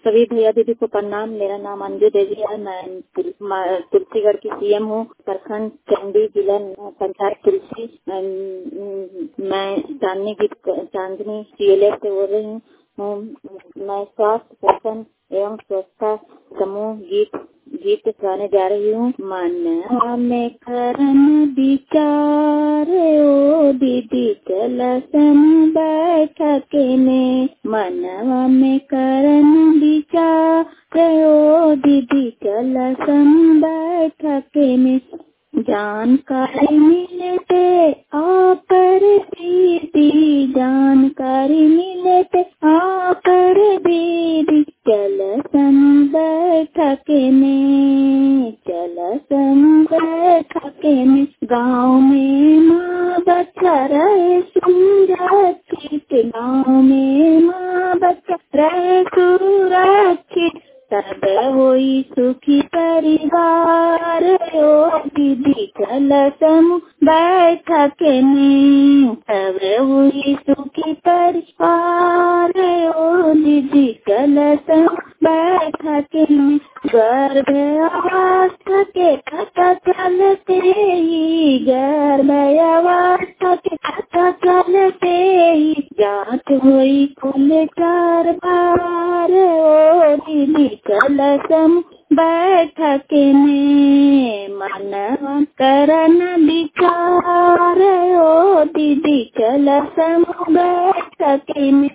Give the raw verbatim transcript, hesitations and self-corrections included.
सभी भैया दीदी को प्रणाम। मेरा नाम अंजू देवी है। मैं तुलसीगढ़ की सीएम हूँ, प्रखंड चंडी, जिला पंचायत तुलसी। मैं चांदनी की चांदनी सीएलएफ से बोल रही हूँ। मैं स्वास्थ्य पोषण एवं स्वच्छता समूह गीत गीत गाने जा रही हूँ। मन में करन विचार ओ दीदी चलसन बैठक में, मनवा में करन विचार ओ दीदी चलसन बैठक में। जानकारी मिलते आप दीदी, जानकारी मिलते आप दीदी चलसन बैठक में, चलसन बैठक में। गाँव में माँ बच्चा रहे सुरक्षित, गाँव में माँ बच्चा रहे सुरक्षित, तब होई सुखी परिवार ओ दीदी चलसन बैठक में, तब हुई सुखी परिवार ओ दीदी चलसन बैठक में। गर्भावस्था के पता चलते ही, गर्भावस्था के पता चलते ही, जांच हुई कुल चार बार ओ दीदी चलसन बैठक में। मनवा करन विचार ओ दीदी चलसन बैठक में।